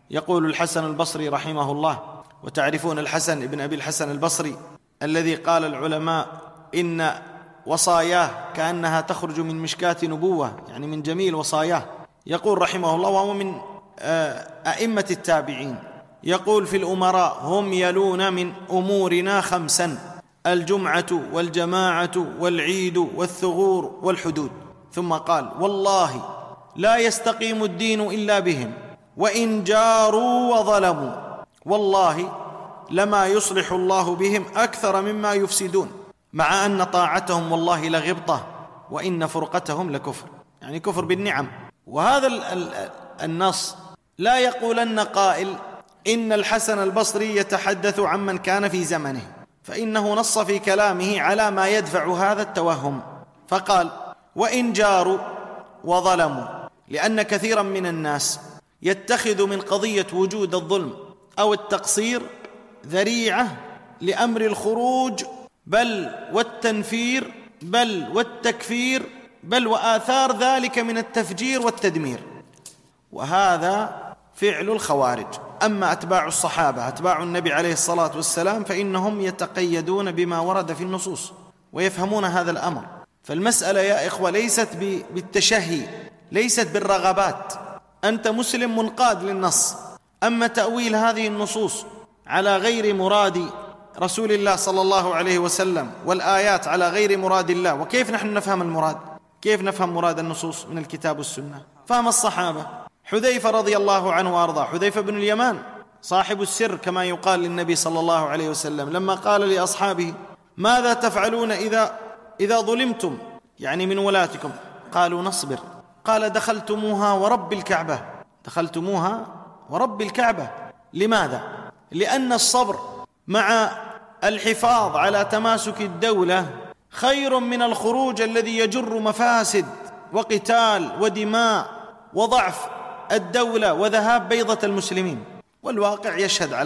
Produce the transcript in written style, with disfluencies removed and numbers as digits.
يقول الحسن البصري رحمه الله، وتعرفون الحسن بن أبي الحسن البصري الذي قال العلماء إن وصاياه كأنها تخرج من مشكاة نبوة، يعني من جميل وصاياه. يقول رحمه الله، وهو من أئمة التابعين، يقول في الأمراء: هم يلون من أمورنا 5: الجمعة والجماعة والعيد والثغور والحدود. ثم قال: والله لا يستقيم الدين إلا بهم، وإن جاروا وظلموا والله لما يصلح الله بهم أكثر مما يفسدون، مع أن طاعتهم والله لغبطة، وإن فرقتهم لكفر، يعني كفر بالنعم. وهذا النص لا يقولن قائل إن الحسن البصري يتحدث عمن كان في زمنه، فإنه نص في كلامه على ما يدفع هذا التوهم، فقال: وإن جاروا وظلموا، لأن كثيرا من الناس يتخذ من قضية وجود الظلم أو التقصير ذريعة لأمر الخروج، بل والتنفير، بل والتكفير، بل وآثار ذلك من التفجير والتدمير، وهذا فعل الخوارج. أما أتباع الصحابة أتباع النبي عليه الصلاة والسلام فإنهم يتقيدون بما ورد في النصوص ويفهمون هذا الأمر. فالمسألة يا إخوة ليست بالتشهي، ليست بالرغبات، أنت مسلم منقاد للنص. أما تأويل هذه النصوص على غير مراد رسول الله صلى الله عليه وسلم، والآيات على غير مراد الله، وكيف نحن نفهم المراد؟ كيف نفهم مراد النصوص من الكتاب والسنة؟ فهم الصحابة. حذيفة رضي الله عنه وأرضاه، حذيفة بن اليمان صاحب السر كما يقال للنبي صلى الله عليه وسلم، لما قال لأصحابه: ماذا تفعلون إذا ظلمتم، يعني من ولاتكم؟ قالوا: نصبر. قال: دخلتموها ورب الكعبة، دخلتموها ورب الكعبة. لماذا؟ لأن الصبر مع الحفاظ على تماسك الدولة خير من الخروج الذي يجر مفاسد وقتال ودماء وضعف الدولة وذهاب بيضة المسلمين، والواقع يشهد على